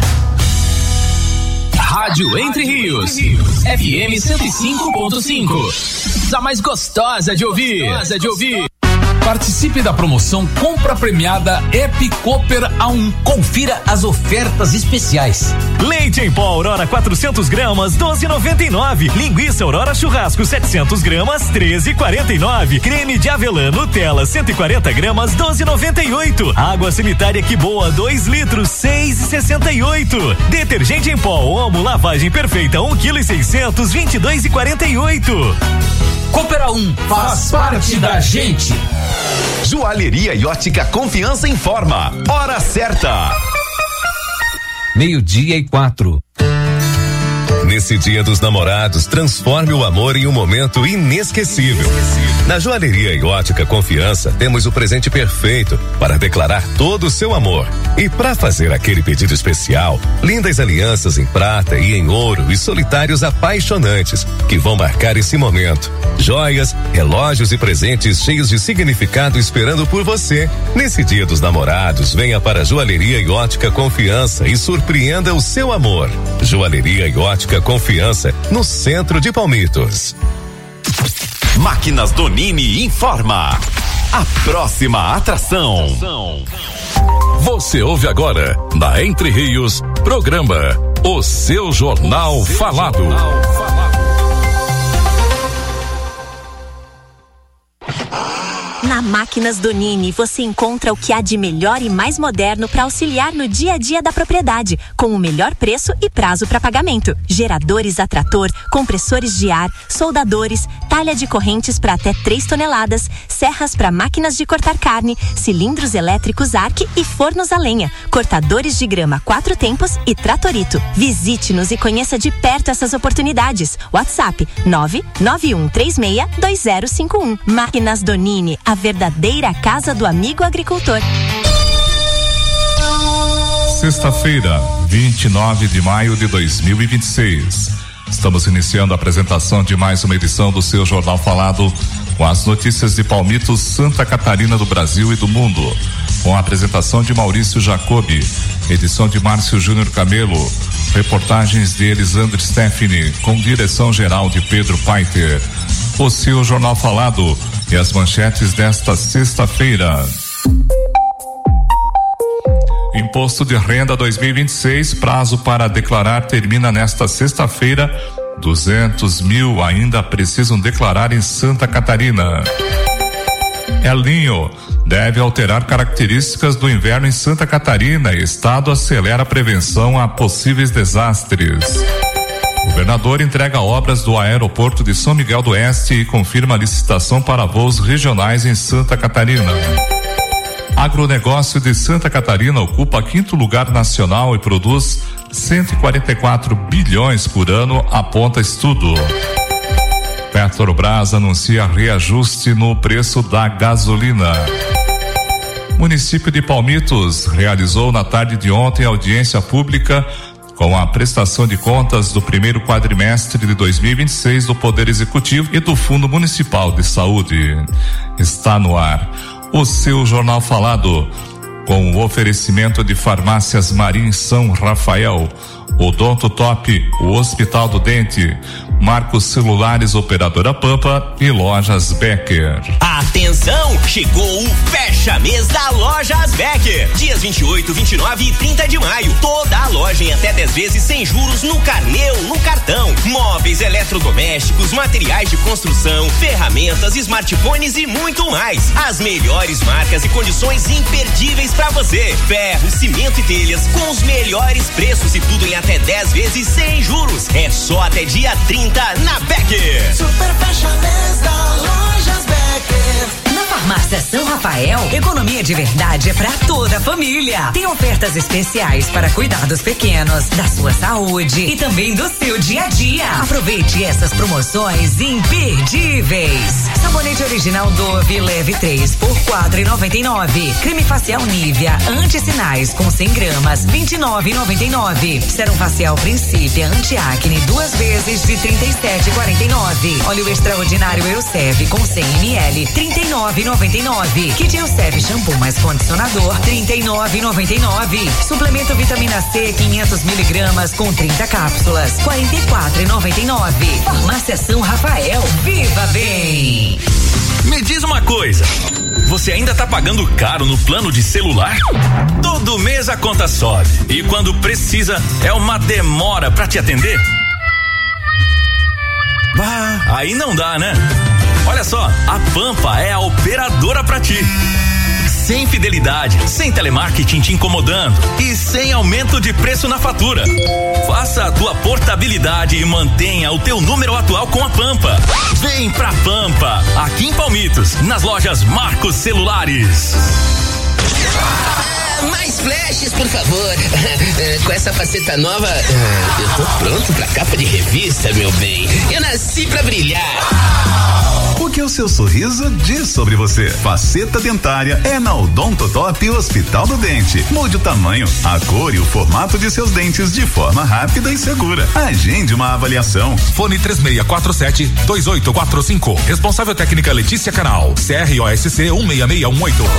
Rádio Entre Rios, F M cento e cinco ponto cinco. A mais gostosa de ouvir. Gostosa de ouvir. Participe da promoção Compra Premiada Epi Cooper A um. Confira as ofertas especiais. Leite em pó Aurora quatrocentos gramas, doze e noventa e nove. Linguiça Aurora Churrasco setecentos gramas, treze e quarenta e nove. Creme de avelã Nutella cento e quarenta gramas, doze e noventa e oito. Água sanitária Que Boa dois litros, seis e sessenta e oito. Detergente em pó Omo Lavagem Perfeita um quilo e seiscentos, vinte e dois e quarenta e oito. Cooper A um faz parte da gente. Joalheria e ótica Confiança informa. Hora certa. Meio-dia e quatro. Nesse Dia dos Namorados, transforme o amor em um momento inesquecível. Na Joalheria e Ótica Confiança, temos o presente perfeito para declarar todo o seu amor. E para fazer aquele pedido especial, lindas alianças em prata e em ouro e solitários apaixonantes que vão marcar esse momento. Joias, relógios e presentes cheios de significado esperando por você. Nesse Dia dos Namorados, venha para a Joalheria e Ótica Confiança e surpreenda o seu amor. Joalheria e Ótica Confiança, no centro de Palmitos. Máquinas Donini informa a próxima atração. Você ouve agora, na Entre Rios, programa O Seu Jornal Falado. Na Máquinas Donini você encontra o que há de melhor e mais moderno para auxiliar no dia a dia da propriedade, com o melhor preço e prazo para pagamento. Geradores a trator, compressores de ar, soldadores, talha de correntes para até três toneladas, serras para máquinas de cortar carne, cilindros elétricos Arc e fornos a lenha, cortadores de grama quatro tempos e tratorito. Visite-nos e conheça de perto essas oportunidades. WhatsApp nove nove um três seis dois zero cinco um. Máquinas Donini, a verdadeira casa do amigo agricultor. Sexta-feira, vinte e nove de maio de dois mil e vinte e seis. Estamos iniciando a apresentação de mais uma edição do seu Jornal Falado, com as notícias de Palmitos, Santa Catarina, do Brasil e do mundo. Com a apresentação de Maurício Jacobi, edição de Márcio Júnior Camelo, reportagens de Elisandro Steffini, com direção geral de Pedro Paiter. O seu Jornal Falado e as manchetes desta sexta-feira. Imposto de Renda dois mil e vinte e seis, prazo para declarar termina nesta sexta-feira. duzentos mil ainda precisam declarar em Santa Catarina. El Niño deve alterar características do inverno em Santa Catarina e Estado acelera a prevenção a possíveis desastres. O governador entrega obras do aeroporto de São Miguel do Oeste e confirma a licitação para voos regionais em Santa Catarina. Agronegócio de Santa Catarina ocupa quinto lugar nacional e produz cento e quarenta e quatro bilhões por ano, aponta estudo. Petrobras anuncia reajuste no preço da gasolina. Município de Palmitos realizou na tarde de ontem audiência pública com a prestação de contas do primeiro quadrimestre de dois mil e vinte e seis do Poder Executivo e do Fundo Municipal de Saúde. Está no ar o seu Jornal Falado, com o oferecimento de Farmácias Marim São Rafael, Odonto Top, o Hospital do Dente, Marcos Celulares Operadora Pampa e Lojas Becker. Atenção, chegou o Fecha Mês da Lojas Becker. Dias vinte e oito, vinte e nove e trinta de maio. Toda a loja em até dez vezes sem juros no carnê, no cartão. Móveis, eletrodomésticos, materiais de construção, ferramentas, smartphones e muito mais. As melhores marcas e condições imperdíveis pra você. Ferro, cimento e telhas com os melhores preços e tudo em até dez vezes sem juros. É só até dia trinta na Becker. Super Fecha Mês da Lojas Becker. Na Farmácia São Rafael, economia de verdade é pra toda a família. Tem ofertas especiais para cuidar dos pequenos, da sua saúde e também do seu dia a dia. Aproveite essas promoções imperdíveis. Sabonete original Dove leve três por quatro e noventa e nove. Creme facial Nivea anti-sinais com cem gramas, vinte e nove e noventa e nove. Sérum facial Princípio anti-acne duas vezes de trinta e sete e quarenta e nove. Óleo extraordinário Elseve com cem mililitros, trinta e nove e noventa e nove. Kit Elseve shampoo mais condicionador, trinta e nove e noventa e nove. Suplemento vitamina C quinhentos miligramas com trinta cápsulas, quarenta e quatro e noventa e nove. Farmácia São Rafael, viva bem! Me diz uma coisa, você ainda tá pagando caro no plano de celular? Todo mês a conta sobe e quando precisa é uma demora pra te atender? Bah, aí não dá, né? Olha só, a Pampa é a operadora pra ti. Sem fidelidade, sem telemarketing te incomodando e sem aumento de preço na fatura. Faça a tua portabilidade e mantenha o teu número atual com a Pampa. Vem pra Pampa, aqui em Palmitos, nas lojas Marcos Celulares. Ah, mais flashes, por favor. Com essa faceta nova, eu tô pronto pra capa de revista, meu bem. Eu nasci pra brilhar. O que o seu sorriso diz sobre você? Faceta dentária é na Odontotop Hospital do Dente. Mude o tamanho, a cor e o formato de seus dentes de forma rápida e segura. Agende uma avaliação. Fone três seis quatro sete, dois oito quatro cinco. Responsável técnica Letícia Canal. C R O S C um seis seis um oito.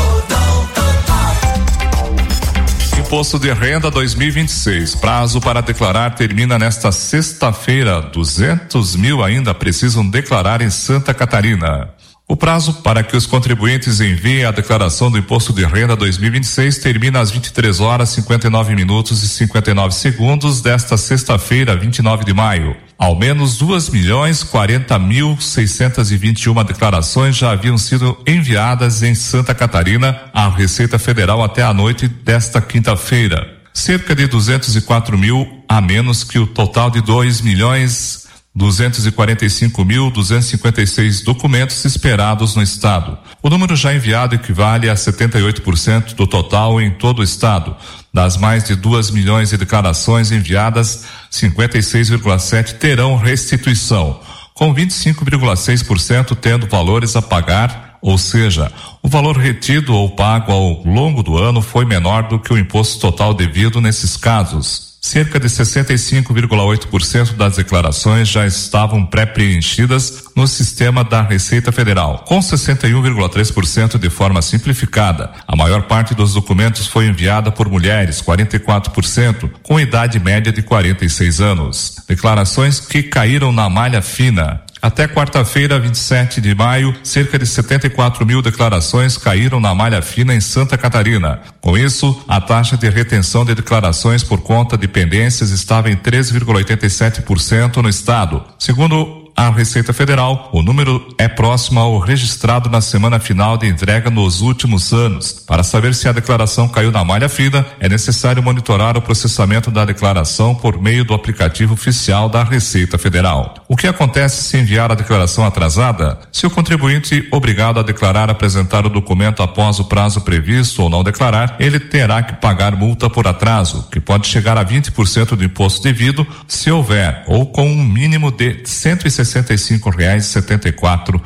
Imposto de Renda dois mil e vinte e seis. Prazo para declarar termina nesta sexta-feira. duzentos mil ainda precisam declarar em Santa Catarina. O prazo para que os contribuintes enviem a declaração do Imposto de Renda dois mil e vinte e seis termina às vinte e três horas, cinquenta e nove minutos e cinquenta e nove segundos desta sexta-feira, vinte e nove de maio. Ao menos duas milhões quarenta mil seiscentos e vinte e uma declarações já haviam sido enviadas em Santa Catarina à Receita Federal até a noite desta quinta-feira. Cerca de duzentos e quatro mil a menos que o total de dois milhões duzentos e quarenta e cinco mil duzentos e cinquenta e seis documentos esperados no estado. O número já enviado equivale a setenta e oito por cento do total em todo o estado. Das mais de duas milhões de declarações enviadas, cinquenta e seis vírgula sete por cento terão restituição, com vinte e cinco vírgula seis por cento tendo valores a pagar, ou seja, o valor retido ou pago ao longo do ano foi menor do que o imposto total devido nesses casos. Cerca de sessenta e cinco vírgula oito por cento das declarações já estavam pré-preenchidas no sistema da Receita Federal, com sessenta e um vírgula três por cento de forma simplificada. A maior parte dos documentos foi enviada por mulheres, quarenta e quatro por cento, com idade média de quarenta e seis anos. Declarações que caíram na malha fina. Até quarta-feira, vinte e sete de maio, cerca de setenta e quatro mil declarações caíram na malha fina em Santa Catarina. Com isso, a taxa de retenção de declarações por conta de pendências estava em três vírgula oitenta e sete por cento no estado. Segundo a Receita Federal, o número é próximo ao registrado na semana final de entrega nos últimos anos. Para saber se a declaração caiu na malha fina, é necessário monitorar o processamento da declaração por meio do aplicativo oficial da Receita Federal. O que acontece se enviar a declaração atrasada? Se o contribuinte obrigado a declarar apresentar o documento após o prazo previsto ou não declarar, ele terá que pagar multa por atraso, que pode chegar a vinte por cento do imposto devido, se houver, ou com um mínimo de cento e sessenta e cinco reais e setenta e quatro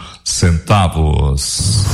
centavos.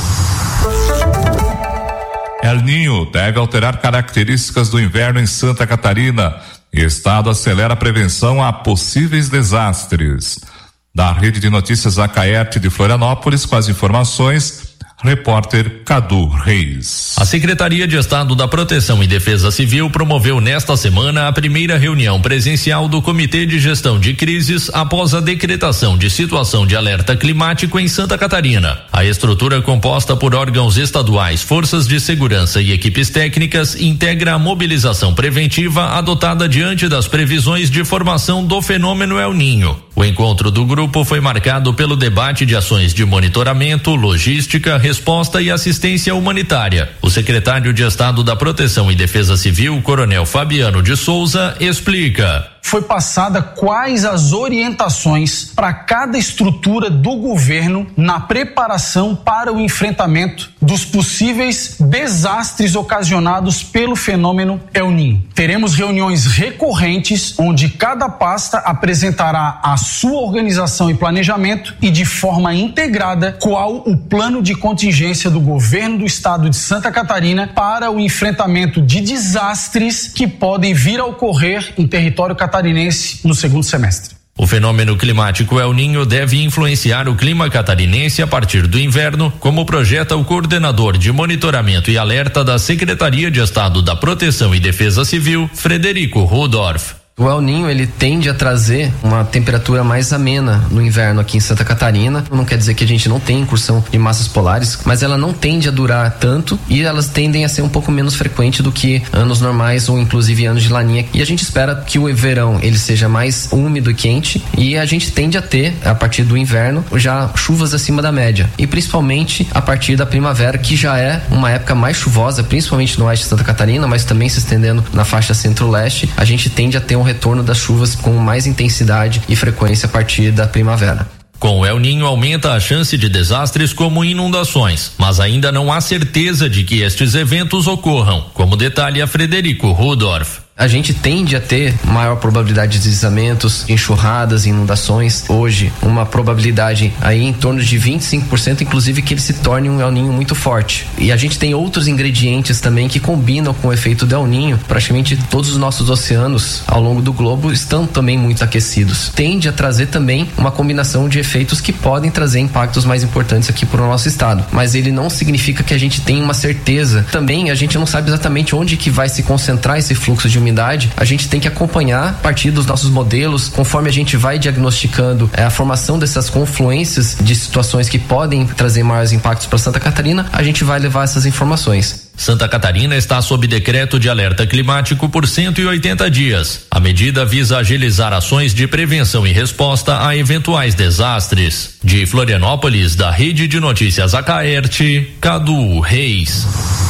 El Niño deve alterar características do inverno em Santa Catarina. Estado acelera a prevenção a possíveis desastres. Da Rede de Notícias Acaerte de Florianópolis, com as informações, repórter Cadu Reis. A Secretaria de Estado da Proteção e Defesa Civil promoveu nesta semana a primeira reunião presencial do Comitê de Gestão de Crises após a decretação de situação de alerta climático em Santa Catarina. A estrutura, composta por órgãos estaduais, forças de segurança e equipes técnicas, integra a mobilização preventiva adotada diante das previsões de formação do fenômeno El Niño. O encontro do grupo foi marcado pelo debate de ações de monitoramento, logística, resposta e assistência humanitária. O secretário de Estado da Proteção e Defesa Civil, Coronel Fabiano de Souza, explica. Foi passada quais as orientações para cada estrutura do governo na preparação para o enfrentamento dos possíveis desastres ocasionados pelo fenômeno El Niño. Teremos reuniões recorrentes onde cada pasta apresentará a sua organização e planejamento e de forma integrada qual o plano de contingência do governo do estado de Santa Catarina para o enfrentamento de desastres que podem vir a ocorrer em território catarinense no segundo semestre. O fenômeno climático El Niño deve influenciar o clima catarinense a partir do inverno, como projeta o coordenador de monitoramento e alerta da Secretaria de Estado da Proteção e Defesa Civil, Frederico Rudolph. O El Niño, ele tende a trazer uma temperatura mais amena no inverno aqui em Santa Catarina. Não quer dizer que a gente não tem incursão de massas polares, mas ela não tende a durar tanto e elas tendem a ser um pouco menos frequente do que anos normais ou inclusive anos de laninha. E a gente espera que o verão ele seja mais úmido e quente e a gente tende a ter, a partir do inverno, já chuvas acima da média. E principalmente a partir da primavera, que já é uma época mais chuvosa, principalmente no oeste de Santa Catarina, mas também se estendendo na faixa centro-leste, a gente tende a ter um retorno das chuvas com mais intensidade e frequência a partir da primavera. Com o El Ninho aumenta a chance de desastres como inundações, mas ainda não há certeza de que estes eventos ocorram, como detalha Frederico Rudolph. A gente tende a ter maior probabilidade de deslizamentos, enxurradas, inundações. Hoje, uma probabilidade aí em torno de vinte e cinco por cento, inclusive que ele se torne um El Ninho muito forte. E a gente tem outros ingredientes também que combinam com o efeito do El Ninho. Praticamente todos os nossos oceanos ao longo do globo estão também muito aquecidos. Tende a trazer também uma combinação de efeitos que podem trazer impactos mais importantes aqui para o nosso estado. Mas ele não significa que a gente tenha uma certeza. Também a gente não sabe exatamente onde que vai se concentrar esse fluxo de umidade. A gente tem que acompanhar a partir dos nossos modelos, conforme a gente vai diagnosticando é, a formação dessas confluências de situações que podem trazer maiores impactos para Santa Catarina, a gente vai levar essas informações. Santa Catarina está sob decreto de alerta climático por cento e oitenta dias. A medida visa agilizar ações de prevenção e resposta a eventuais desastres. De Florianópolis, da Rede de Notícias Acaerte, Cadu Reis.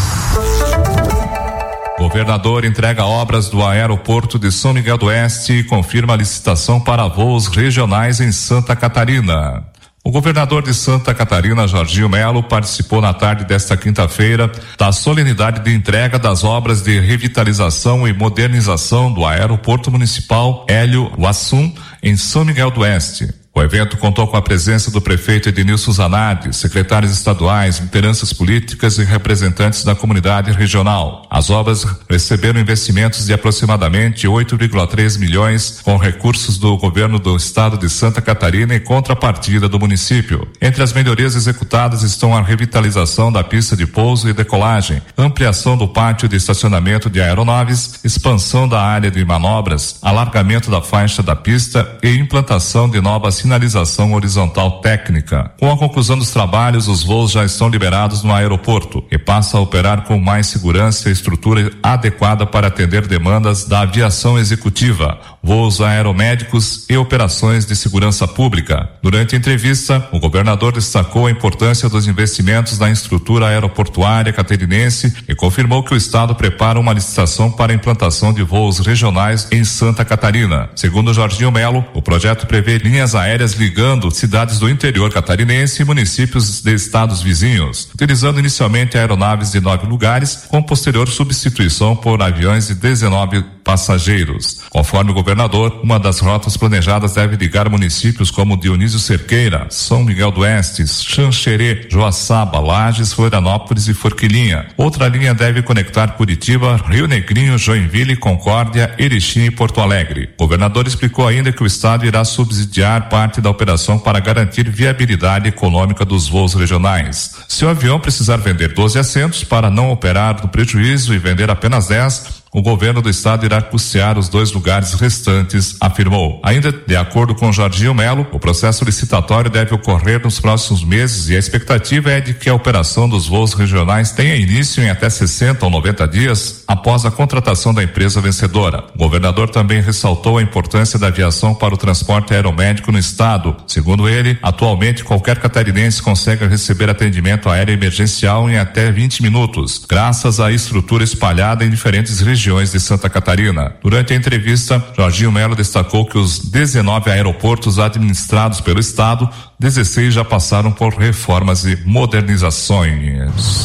Governador entrega obras do aeroporto de São Miguel do Oeste e confirma a licitação para voos regionais em Santa Catarina. O governador de Santa Catarina, Jorginho Melo, participou na tarde desta quinta-feira da solenidade de entrega das obras de revitalização e modernização do aeroporto municipal Hélio Wassum, em São Miguel do Oeste. O evento contou com a presença do prefeito Ednilson Zanardi, secretários estaduais, lideranças políticas e representantes da comunidade regional. As obras receberam investimentos de aproximadamente oito vírgula três milhões com recursos do governo do estado de Santa Catarina e contrapartida do município. Entre as melhorias executadas estão a revitalização da pista de pouso e decolagem, ampliação do pátio de estacionamento de aeronaves, expansão da área de manobras, alargamento da faixa da pista e implantação de novas sinalização horizontal técnica. Com a conclusão dos trabalhos, os voos já estão liberados no aeroporto e passa a operar com mais segurança e estrutura adequada para atender demandas da aviação executiva, voos aeromédicos e operações de segurança pública. Durante a entrevista, o governador destacou a importância dos investimentos na estrutura aeroportuária catarinense e confirmou que o estado prepara uma licitação para a implantação de voos regionais em Santa Catarina. Segundo Jorginho Melo, o projeto prevê linhas aéreas ligando cidades do interior catarinense e municípios de estados vizinhos, utilizando inicialmente aeronaves de nove lugares, com posterior substituição por aviões de dezenove passageiros. Conforme o governador, uma das rotas planejadas deve ligar municípios como Dionísio Cerqueira, São Miguel do Oeste, Xanxerê, Joaçaba, Lages, Florianópolis e Forquilinha. Outra linha deve conectar Curitiba, Rio Negrinho, Joinville, Concórdia, Erechim e Porto Alegre. O governador explicou ainda que o estado irá subsidiar parte da operação para garantir viabilidade econômica dos voos regionais. Se o avião precisar vender doze assentos para não operar no prejuízo e vender apenas dez, o governo do estado irá custear os dois lugares restantes, afirmou. Ainda de acordo com Jorginho Melo, o processo licitatório deve ocorrer nos próximos meses e a expectativa é de que a operação dos voos regionais tenha início em até sessenta ou noventa dias após a contratação da empresa vencedora. O governador também ressaltou a importância da aviação para o transporte aeromédico no estado. Segundo ele, atualmente qualquer catarinense consegue receber atendimento aéreo emergencial em até vinte minutos, graças à estrutura espalhada em diferentes regiões regiões de Santa Catarina. Durante a entrevista, Jorginho Melo destacou que os dezenove aeroportos administrados pelo estado, dezesseis já passaram por reformas e modernizações.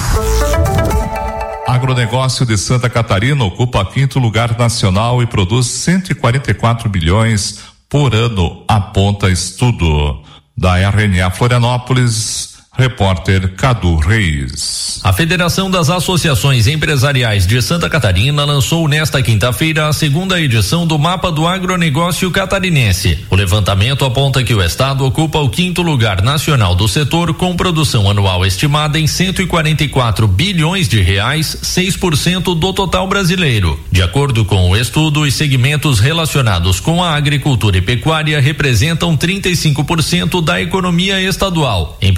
Agronegócio de Santa Catarina ocupa quinto lugar nacional e produz cento e quarenta e quatro bilhões por ano, aponta estudo. Da R N A Florianópolis, repórter Cadu Reis. A Federação das Associações Empresariais de Santa Catarina lançou nesta quinta-feira a segunda edição do Mapa do Agronegócio Catarinense. O levantamento aponta que o estado ocupa o quinto lugar nacional do setor, com produção anual estimada em cento e quarenta e quatro bilhões de reais, seis por cento do total brasileiro. De acordo com o estudo, os segmentos relacionados com a agricultura e pecuária representam trinta e cinco por cento da economia estadual, empregando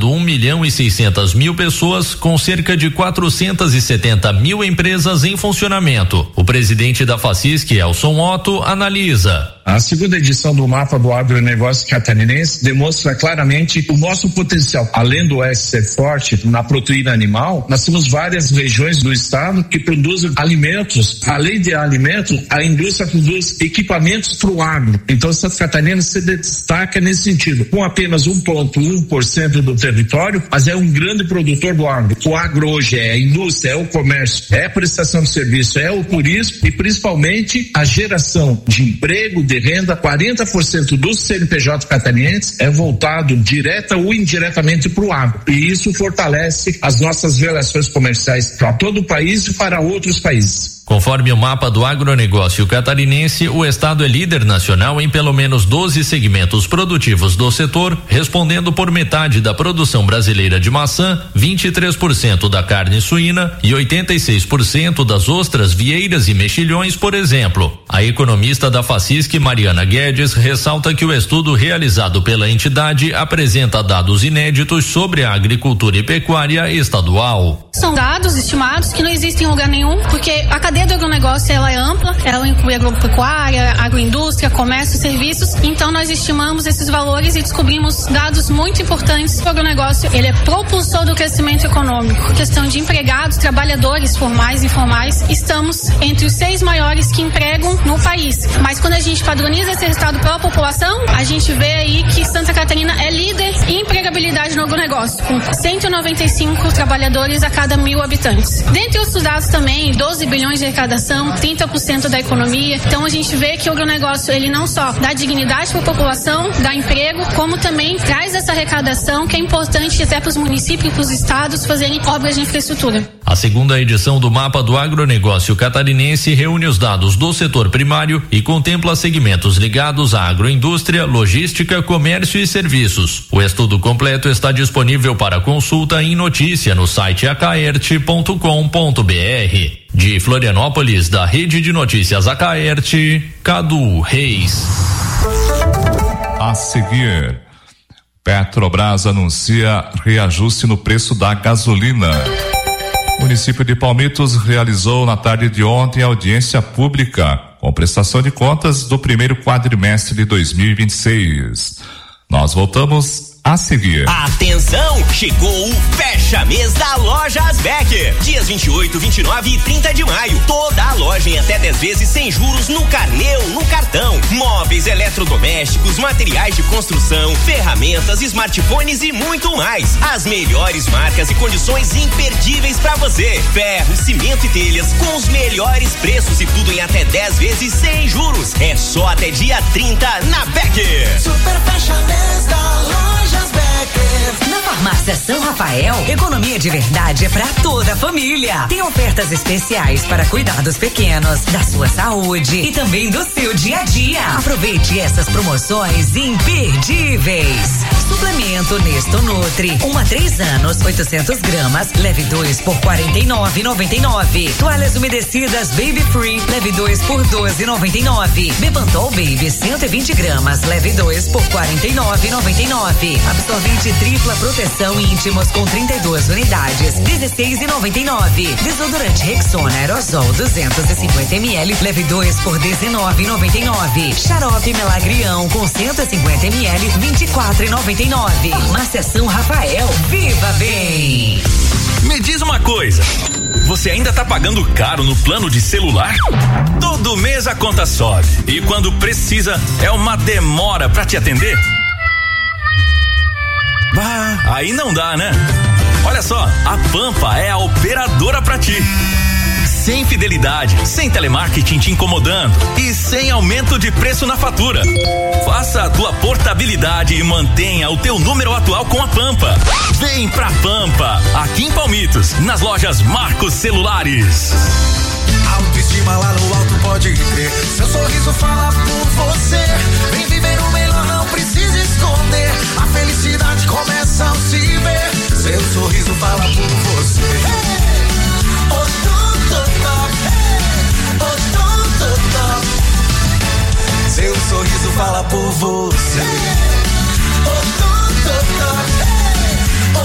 beneficiando um milhão e seiscentas mil pessoas, com cerca de quatrocentas e setenta mil empresas em funcionamento. O presidente da Facisc, Elson Otto, analisa. A segunda edição do Mapa do Agronegócio Catarinense demonstra claramente o nosso potencial. Além do oeste ser forte na proteína animal, nós temos várias regiões do estado que produzem alimentos. Além de alimentos, a indústria produz equipamentos para o agro. Então, Santa Catarina se destaca nesse sentido, com apenas um vírgula um por cento do território, mas é um grande produtor do agro. O agro hoje é a indústria, é o comércio, é a prestação de serviço, é o turismo e principalmente a geração de emprego, de renda. Quarenta por cento dos C N P J catarinenses é voltado direta ou indiretamente para o agro. E isso fortalece as nossas relações comerciais para todo o país e para outros países. Conforme o mapa do agronegócio catarinense, o estado é líder nacional em pelo menos doze segmentos produtivos do setor, respondendo por metade da produção brasileira de maçã, vinte e três por cento da carne suína e oitenta e seis por cento das ostras, vieiras e mexilhões, por exemplo. A economista da Facisc, Mariana Guedes, ressalta que o estudo realizado pela entidade apresenta dados inéditos sobre a agricultura e pecuária estadual. São dados estimados que não existem em lugar nenhum, porque a cadeia do agronegócio ela é ampla, ela inclui agropecuária, agroindústria, comércio, serviços. Então nós estimamos esses valores e descobrimos dados muito importantes. O agronegócio ele é propulsor do crescimento econômico. Questão de empregados, trabalhadores formais e informais, estamos entre os seis maiores que empregam no país. Mas quando a gente padroniza esse resultado para a população, a gente vê aí que Santa Catarina é líder em empregabilidade no agronegócio, com cento e noventa e cinco trabalhadores a cada mil habitantes. Dentre outros dados também, doze bilhões de arrecadação, trinta por cento da economia. Então a gente vê que o agronegócio ele não só dá dignidade para a população, dá emprego, como também traz essa arrecadação que é importante até para os municípios e para os estados fazerem obras de infraestrutura. A segunda edição do Mapa do Agronegócio Catarinense reúne os dados do setor primário e contempla segmentos ligados à agroindústria, logística, comércio e serviços. O estudo completo está disponível para consulta em notícia no site acaerte ponto com ponto br. De Florianópolis, da Rede de Notícias Acaerte, Cadu Reis. A seguir, Petrobras anuncia reajuste no preço da gasolina. O município de Palmitos realizou na tarde de ontem audiência pública com prestação de contas do primeiro quadrimestre de dois mil e vinte e seis. Nós voltamos a seguir. Atenção, chegou o Fecha Mês da Lojas Becker. Dias vinte e oito, vinte e nove e trinta de maio. Toda a loja em até dez vezes sem juros no carnê, no cartão. Móveis, eletrodomésticos, materiais de construção, ferramentas, smartphones e muito mais. As melhores marcas e condições imperdíveis pra você. Ferro, cimento e telhas com os melhores preços e tudo em até dez vezes sem juros. É só até dia trinta na Becker. Super Fecha Mês da Loja Becker. Na Farmácia São Rafael, economia de verdade é pra toda a família. Tem ofertas especiais para cuidar dos pequenos, da sua saúde e também do seu dia a dia. Aproveite essas promoções imperdíveis. Suplemento Nesto Nutri, um a três anos, oitocentos gramas, leve dois por quarenta e nove reais e noventa e nove. Toalhas umedecidas Baby Free, leve dois por doze reais e noventa e nove. Bepantol Baby cento e vinte gramas, leve dois por quarenta e nove reais e noventa e nove. Absorvente tripla proteção íntimos com trinta e duas unidades, dezesseis reais e noventa e nove. Desodorante Rexona Aerosol duzentos e cinquenta mililitros, leve dois por dezenove reais e noventa e nove. Xarope Melagrião com cento e cinquenta mililitros, vinte e quatro reais e noventa e nove. Farmácia São Rafael, viva bem! Me diz uma coisa, você ainda tá pagando caro no plano de celular? Todo mês a conta sobe e quando precisa é uma demora pra te atender? Bah, aí não dá, né? Olha só, a Pampa é a operadora pra ti. Sem fidelidade, sem telemarketing te incomodando e sem aumento de preço na fatura. Faça a tua portabilidade e mantenha o teu número atual com a Pampa. Vem pra Pampa, aqui em Palmitos, nas lojas Marcos Celulares. Autoestima lá no alto pode crer. Seu sorriso fala por você. Vem viver o melhor, não precisa esconder. A felicidade começa ao se ver. Seu sorriso fala por você. Hey! Seu sorriso fala por você. Oh,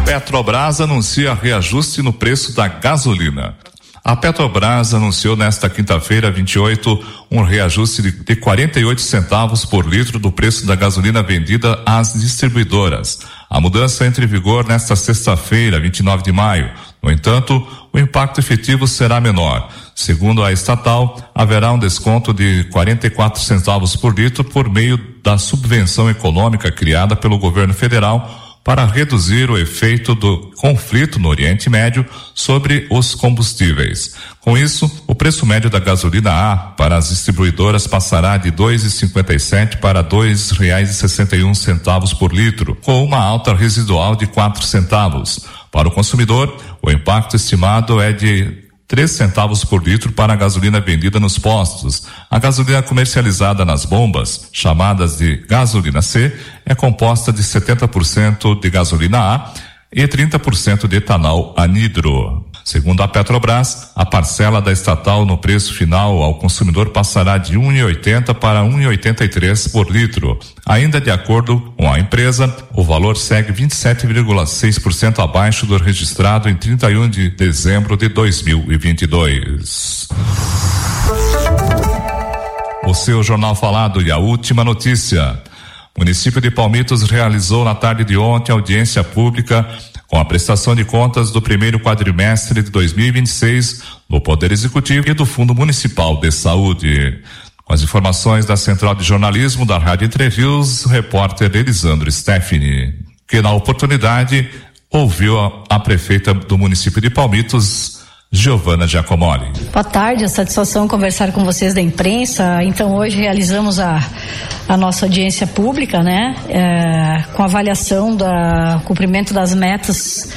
Petrobras anuncia reajuste no preço da gasolina. A Petrobras anunciou nesta quinta-feira, vinte e oito, um reajuste de, de quarenta e oito centavos por litro do preço da gasolina vendida às distribuidoras. A mudança entra em vigor nesta sexta-feira, vinte e nove de maio. No entanto, o impacto efetivo será menor. Segundo a estatal, haverá um desconto de quarenta e quatro centavos por litro por meio da subvenção econômica criada pelo governo federal para reduzir o efeito do conflito no Oriente Médio sobre os combustíveis. Com isso, o preço médio da gasolina A para as distribuidoras passará de dois reais e cinquenta e sete para dois reais e sessenta e um centavos por litro, com uma alta residual de quatro centavos. Para o consumidor, o impacto estimado é de três centavos por litro para a gasolina vendida nos postos. A gasolina comercializada nas bombas, chamadas de gasolina C, é composta de setenta por cento de gasolina A e trinta por cento de etanol anidro. Segundo a Petrobras, a parcela da estatal no preço final ao consumidor passará de um real e oitenta centavos para um real e oitenta e três centavos por litro. Ainda de acordo com a empresa, o valor segue vinte e sete vírgula seis por cento abaixo do registrado em trinta e um de dezembro de dois mil e vinte e dois. O seu Jornal Falado e a última notícia. O município de Palmitos realizou na tarde de ontem audiência pública com a prestação de contas do primeiro quadrimestre de dois mil e vinte e seis do Poder Executivo e do Fundo Municipal de Saúde. Com as informações da Central de Jornalismo da Rádio Entre Rios, repórter Elisandro Steffini, que na oportunidade ouviu a, a prefeita do município de Palmitos, Giovana Giacomoli. Boa tarde, a satisfação conversar com vocês da imprensa. Então hoje realizamos a, a nossa audiência pública, né? É, com avaliação do cumprimento das metas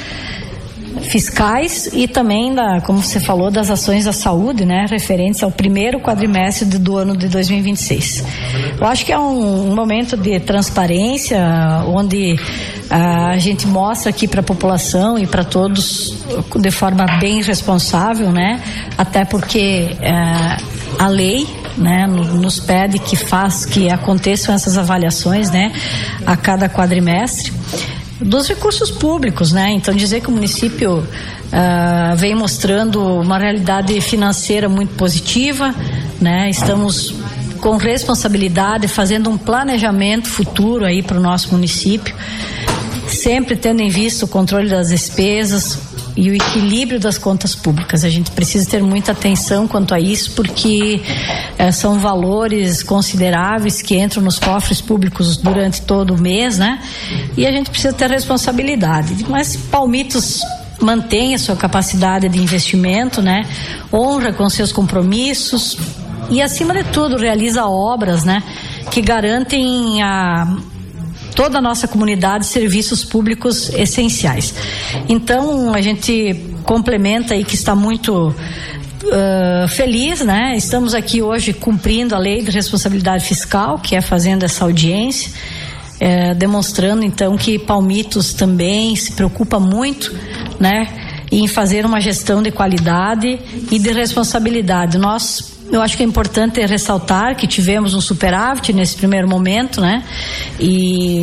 fiscais e também da, como você falou, das ações da saúde, né? Referentes ao primeiro quadrimestre do, do ano de dois mil e vinte e seis. Eu acho que é um, um momento de transparência, onde a gente mostra aqui para a população e para todos de forma bem responsável, né? Até porque é, a lei, né, nos pede que faz, que aconteçam essas avaliações, né, a cada quadrimestre dos recursos públicos, né? Então dizer que o município uh, vem mostrando uma realidade financeira muito positiva, né? Estamos com responsabilidade fazendo um planejamento futuro aí para o nosso município, sempre tendo em vista o controle das despesas e o equilíbrio das contas públicas. A gente precisa ter muita atenção quanto a isso, porque eh, são valores consideráveis que entram nos cofres públicos durante todo o mês, né? E a gente precisa ter responsabilidade. Mas Palmitos mantém a sua capacidade de investimento, né? Honra com seus compromissos e, acima de tudo, realiza obras, né, que garantem a toda a nossa comunidade serviços públicos essenciais. Então a gente complementa aí que está muito uh, feliz, né? Estamos aqui hoje cumprindo a lei de responsabilidade fiscal, que é fazendo essa audiência, eh, demonstrando então que Palmitos também se preocupa muito, né, em fazer uma gestão de qualidade e de responsabilidade. Nós Eu acho que é importante ressaltar que tivemos um superávit nesse primeiro momento, né? E